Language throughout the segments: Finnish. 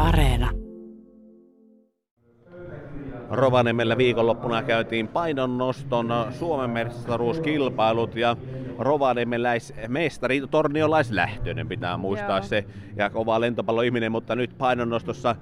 Areena. Rovaniemellä viikonloppuna käytiin painonnoston Suomen mestaruuskilpailut ja rovaniemeläismestari torniolaislähtöinen pitää muistaa. Joo. Se ja kova lentopalloihminen, mutta nyt painonnostossa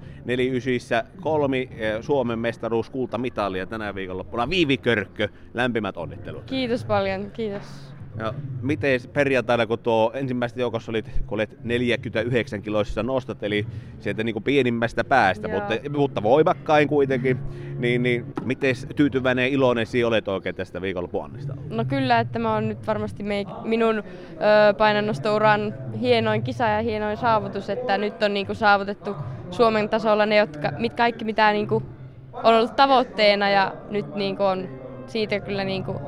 493 Suomen mestaruus kultamitalia tänä viikonloppuna. Viivi Körkkö, lämpimät onnittelut. Kiitos paljon, kiitos. Ja miten perjantaina, kun tuo ensimmäistä joukossa olet 49 kiloisissa nostat, eli sieltä niin kuin pienimmästä päästä, mutta voimakkain kuitenkin, niin miten tyytyväinen ja iloinen sinä olet oikein tästä viikonloppuannista? No kyllä, että mä oon nyt varmasti minun painonnostouran hienoin kisa ja hienoin saavutus, että nyt on niin kuin saavutettu Suomen tasolla ne, kaikki mitä niin kuin on ollut tavoitteena ja nyt niin kuin on siitä kyllä niin kuin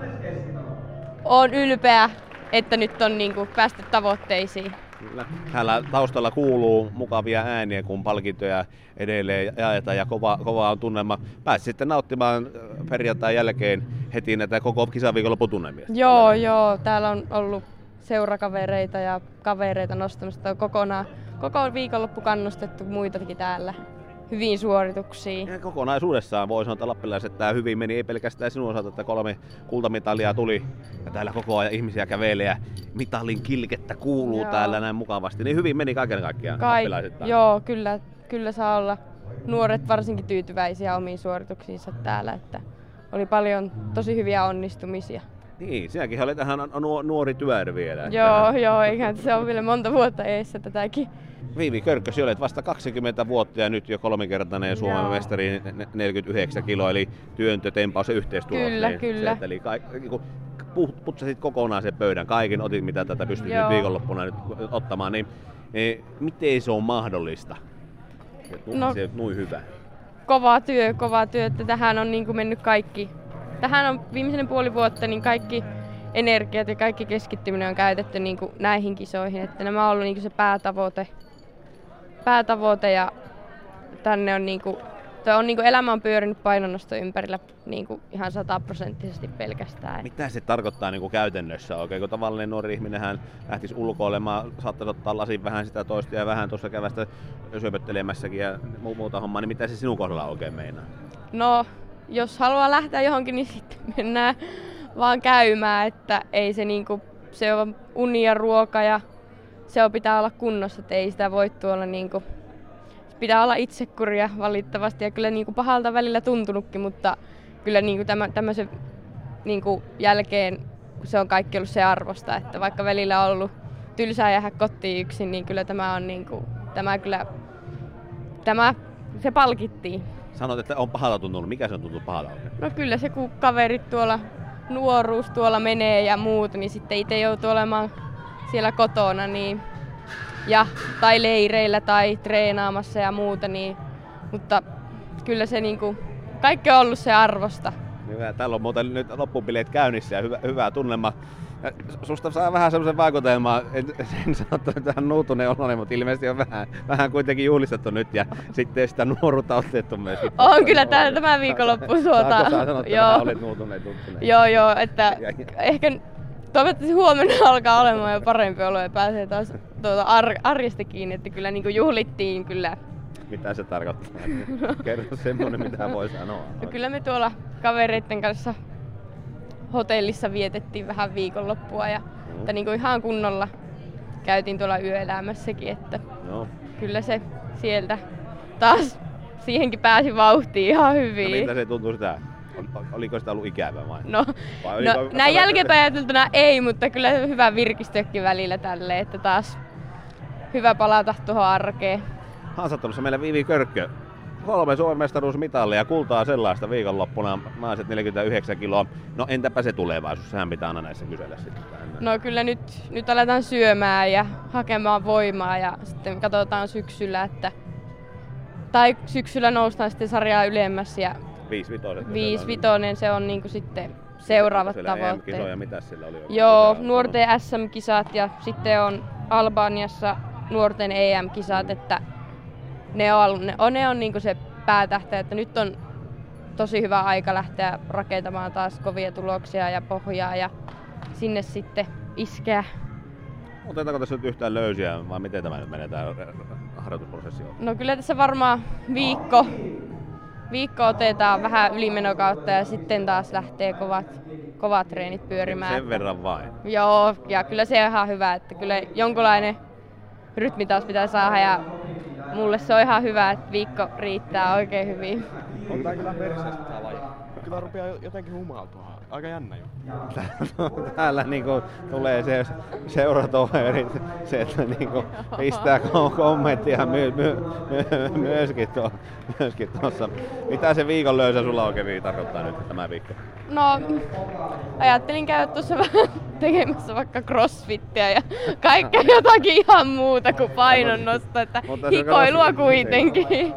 olen ylpeä, että nyt on niin kuin päästy tavoitteisiin. Kyllä. Täällä taustalla kuuluu mukavia ääniä, kun palkintoja edelleen jaetaan ja kova on tunnelma. Pääsit sitten nauttimaan perjantain jälkeen heti näitä koko kisaviikonlopun tunnelmia. Joo. Täällä on ollut seurakavereita ja kavereita nostamista. Koko viikonloppu kannustettu muitakin täällä. Hyviin suorituksiin. Ja kokonaisuudessaan voi sanoa, että lappilaiset tämä hyvin meni, ei pelkästään sinun osalta, että 3 kultamitalia tuli ja täällä koko ajan ihmisiä kävelee ja mitalin kilkettä kuuluu täällä näin mukavasti. Niin hyvin meni kaiken kaikkiaan lappilaiset. Joo, kyllä saa olla nuoret varsinkin tyytyväisiä omiin suorituksiinsa täällä, että oli paljon tosi hyviä onnistumisia. Niin, sinäkin olet tähän nuori työr vielä. Joo, eihän se on vielä monta vuotta eessä tätäkin. Viivi Körkkö, sinä olet vasta 20 vuotta ja nyt jo 3-kertainen Suomen mestari 49 kiloa, eli työntö, tempaus ja yhteistulos. Kyllä. Eli putsasit kokonaan sen pöydän, kaiken otit mitä tätä pystyt nyt viikonloppuna nyt ottamaan, niin miten se on mahdollista? Se on noin hyvä. Kova työ, että tähän on niin kuin mennyt kaikki. Tähän on viimeisen puoli vuotta niin kaikki energiat ja kaikki keskittyminen on käytetty niin kuin näihin kisoihin, että nämä on ollut niin kuin se päätavoite ja tänne on niinku elämä on pyörinyt painonnosto ympärillä niinku ihan 100% pelkästään. Mitä se tarkoittaa niinku käytännössä oikein, kun tavallinen nuori ihminenhän lähtisi ulkoilemaan, saattaisi ottaa lasin vähän sitä toista ja vähän tuossa kävästä syöpöttelemässäkin ja muuta hommaa, niin mitä se sinun kohdalla oikein meinaa? No, jos haluaa lähteä johonkin, niin sitten mennään vaan käymään, että ei se niinku, se on uni ja ruoka ja se pitää olla kunnossa, että ei sitä voi tuolla niinku, pitää olla itsekuria valittavasti ja kyllä niinku pahalta välillä tuntunutkin, mutta kyllä niinku tämmöisen niinku jälkeen, kun se on kaikki ollut se arvosta, että vaikka välillä on ollut tylsää jäädä kotiin yksin, niin kyllä tämä on niinku, se palkittiin. Sanoit, että on pahalta tuntunut. Mikä se on tuntunut pahalta oikein? No kyllä se, kun kaverit tuolla, nuoruus tuolla menee ja muut, niin sitten itse joutuu olemaan siellä kotona tai leireillä tai treenaamassa ja muuta, niin, mutta kyllä se niinku, kaikki on ollut se arvosta. Hyvä. Täällä on muuten nyt loppubileet käynnissä ja hyvä tunnelma. Susta saa vähän semmoisen vaikutelman, en sano, että tähän nuutuneen oloinen, mutta ilmeisesti on vähän kuitenkin juhlistettu nyt ja sitten sitä nuoruutta otettu myös. On kyllä tämä viikonloppu suotaan. Saako saa sanoa, että vähän olet nuutuneet? Joo, että ehkä toivottavasti huomenna alkaa olemaan jo parempi olo ja pääsee taas arjesta kiinni, että kyllä niin kuin juhlittiin kyllä. Mitä se tarkoittaa? Kerro semmoinen, mitä voi sanoa. No kyllä me tuolla kavereiden kanssa hotellissa vietettiin vähän viikonloppua ja että niin kuin ihan kunnolla käytiin tuolla yöelämässäkin, että kyllä se sieltä taas siihenkin pääsi vauhtiin ihan hyvin. No miltä se tuntui sitä? Oliko sitä ollut ikävä vai? No näin jälkeenpäin ajateltuna ei, mutta kyllä hyvä virkistyäkin välillä tälle, että taas hyvä palata tuohon arkeen. Haastattelussa meillä Viivi Körkkö. 3 Suomen mestaruusmitalia, kultaa sellaista viikonloppuna, naiset 49 kiloa. No entäpä se tulevaisuus? Sehän pitää aina näissä kysellä sitten. No kyllä nyt aletaan syömään ja hakemaan voimaa ja sitten katsotaan syksyllä, tai syksyllä noustaan sitten sarjaa ylemmäs ja 5-5 se on niinku sitten seuraavat tavoitteet. EM-kisoja, mitä sillä oli? Joo, nuorten SM-kisat ja sitten on Albaniassa nuorten EM-kisat, että ne on niinku se päätähtä, että nyt on tosi hyvä aika lähteä rakentamaan taas kovia tuloksia ja pohjaa ja sinne sitten iskeä Otetaanko tässä nyt yhtään löysiä vai miten tämä nyt menee tämä harjoitusprosessi? No kyllä tässä varmaan viikko otetaan vähän ylimenokautta ja sitten taas lähtee kovat treenit pyörimään. Sen verran vain. Joo, ja kyllä se on ihan hyvä, että kyllä jonkunlainen rytmi taas pitää saada ja mulle se on ihan hyvä, että viikko riittää oikein hyvin. On tää kyllä perseestä tää laji. Kyllä rupeaa jotenkin humaltua. Aika jännä jo. Täällä niinku tulee se seuratoverit, se että niinku pistää kommenttia myöskin tuossa. Mitä se viikon löysä sulla oikein tarkoittaa nyt tämä viikko? No, ajattelin käydä tuossa vähän tekemässä vaikka crossfittiä ja kaikkea jotakin ihan muuta kuin painonnosta, että hikoilua kuitenkin.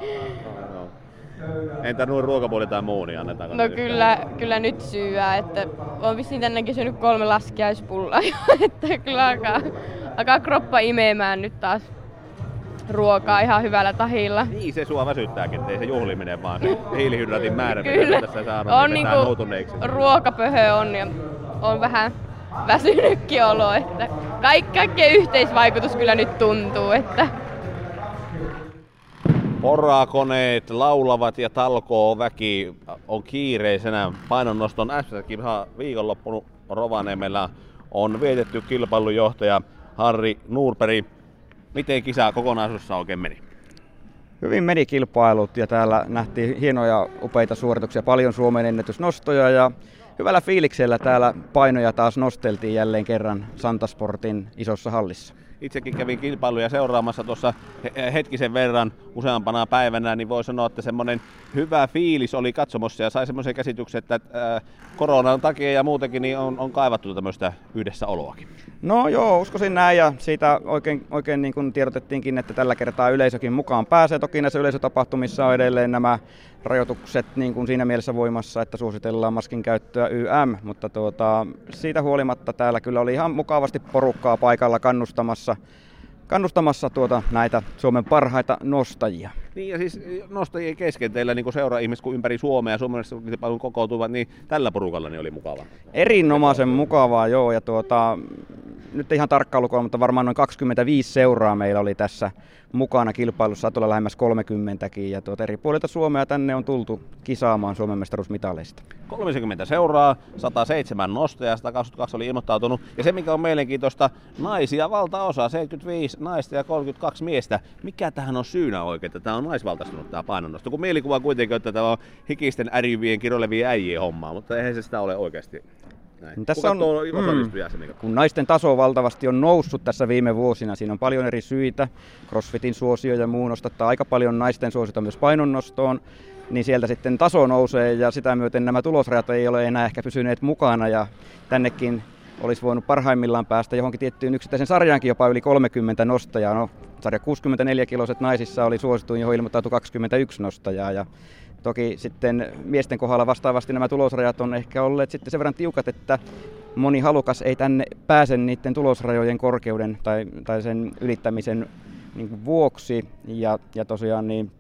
Entä nuo ruokapuoli tai muu, niin annetaanko? No kyllä nyt syyää, että on vissiin tännekin syönyt 3 laskiaispullaa, että kyllä alkaa kroppa imeämään nyt taas ruokaa ihan hyvällä tahilla. Niin, se sua väsyttääkin, ettei se juhliminen vaan se hiilihydraatin määrä, kyllä. Tässä saanut, on niin niinku ruokapöhö on ja on vähän väsynytkin olo, että kaikkien yhteisvaikutus kyllä nyt tuntuu, että Porakoneet laulavat ja talkooväki on kiireisenä painonnoston SM-kilpailussa viikonloppuna Rovaniemellä on vietetty kilpailujohtaja Harri Nordberg. Miten kisa kokonaisuudessa oikein meni? Hyvin meni kilpailut ja täällä nähtiin hienoja upeita suorituksia, paljon Suomen ennätysnostoja ja hyvällä fiiliksellä täällä painoja taas nosteltiin jälleen kerran Santasportin isossa hallissa. Itsekin kävin kilpailuja seuraamassa tuossa hetkisen verran useampana päivänä, niin voi sanoa, että semmoinen hyvä fiilis oli katsomossa ja sai semmoisen käsityksen, että koronan takia ja muutenkin niin on kaivattu tämmöistä yhdessäoloakin. No joo, uskoisin näin ja siitä oikein niin kuin tiedotettiinkin, että tällä kertaa yleisökin mukaan pääsee. Toki näissä yleisötapahtumissa on edelleen nämä rajoitukset niin kuin siinä mielessä voimassa, että suositellaan maskin käyttöä mutta siitä huolimatta täällä kyllä oli ihan mukavasti porukkaa paikalla kannustamassa näitä Suomen parhaita nostajia. Niin ja siis nostajien kesken teillä niin seura-ihmiset kun ympäri Suomea ja suomalaiset paljon kokoutuvat, niin tällä porukalla niin oli mukava. Erinomaisen mukavaa, joo. Ja nyt ihan tarkkaa lukua, mutta varmaan noin 25 seuraa meillä oli tässä mukana kilpailussa, saattaa olla lähemmäs 30kin. Ja eri puolilta Suomea tänne on tultu kisaamaan Suomen mestaruusmitaleista. 30 seuraa, 107 nostajaa, 122 oli ilmoittautunut. Ja se mikä on mielenkiintoista, naisia valtaosa, 75 naista ja 32 miestä. Mikä tähän on syynä oikein, että tämä on naisvaltaistunut tämä painonnosto? Kun mielikuva kuitenkin, että tämä on hikisten ärivien, kiroilevien äijien hommaa, mutta eihän se sitä ole oikeasti. Näin. Tässä kun naisten taso valtavasti on noussut tässä viime vuosina, siinä on paljon eri syitä, crossfitin suosio ja muu nostattaa aika paljon naisten suosiota myös painonnostoon, niin sieltä sitten taso nousee ja sitä myöten nämä tulosrajat ei ole enää ehkä pysyneet mukana ja tännekin olisi voinut parhaimmillaan päästä johonkin tiettyyn yksittäisen sarjaankin jopa yli 30 nostajaa. No, sarja 64-kiloiset naisissa oli suosituin, johon ilmoittautui 21 nostajaa ja toki sitten miesten kohdalla vastaavasti nämä tulosrajat on ehkä olleet sitten sen verran tiukat, että moni halukas ei tänne pääse niiden tulosrajojen korkeuden tai sen ylittämisen niin vuoksi. Ja tosiaan niin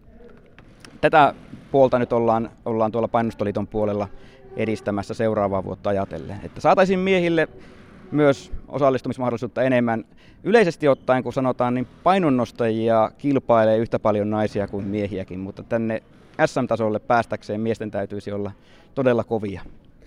tätä puolta nyt ollaan tuolla Painostoliiton puolella edistämässä seuraavaa vuotta ajatellen. Että saataisiin miehille myös osallistumismahdollisuutta enemmän. Yleisesti ottaen, kun sanotaan, niin painonnostajia kilpailee yhtä paljon naisia kuin miehiäkin, mutta tänne SM-tasolle päästäkseen miesten täytyisi olla todella kovia.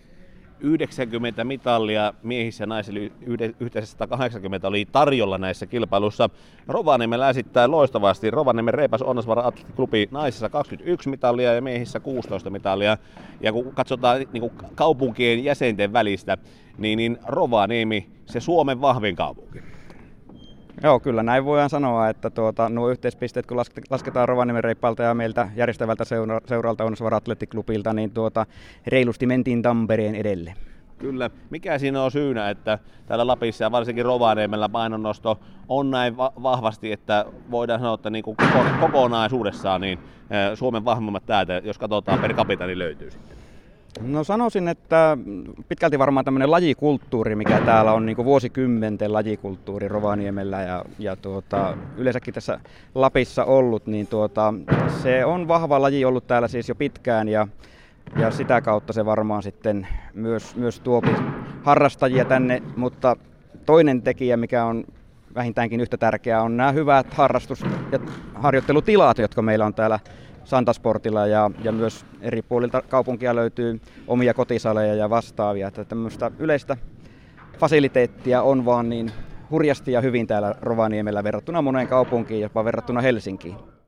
90 mitallia miehissä ja naisilla yhteensä 180 oli tarjolla näissä kilpailuissa. Rovaniemellä esittää loistavasti. Rovaniemen Reipas Onnasvaara Atleettiklubi naisissa 21 mitallia ja miehissä 16 mitallia. Ja kun katsotaan niin kaupunkien jäsenten välistä, niin Rovaniemi se Suomen vahvin kaupunki. Joo, kyllä näin voidaan sanoa, että nuo yhteispisteet kun lasketaan Rovaniemen Reipalta ja meiltä järjestävältä seuralta Onnasvaara Atleettiklubilta, niin reilusti mentiin Tampereen edelle. Kyllä. Mikä siinä on syynä, että täällä Lapissa ja varsinkin Rovaniemellä painonnosto on näin vahvasti, että voidaan sanoa, että niin kuin kokonaisuudessaan niin Suomen vahvimmat täältä, jos katsotaan per capita, niin löytyy sitten? No sanoisin, että pitkälti varmaan tämmöinen lajikulttuuri, mikä täällä on niin kuin vuosikymmenten lajikulttuuri Rovaniemellä ja yleensäkin tässä Lapissa ollut, niin se on vahva laji ollut täällä siis jo pitkään ja sitä kautta se varmaan sitten myös tuopi harrastajia tänne, mutta toinen tekijä, mikä on vähintäänkin yhtä tärkeää on nämä hyvät harrastus- ja harjoittelutilat, jotka meillä on täällä Santasportilla ja myös eri puolilta kaupunkia löytyy omia kotisaleja ja vastaavia. Että tämmöistä yleistä fasiliteettia on vaan niin hurjasti ja hyvin täällä Rovaniemellä verrattuna moneen kaupunkiin, jopa verrattuna Helsinkiin.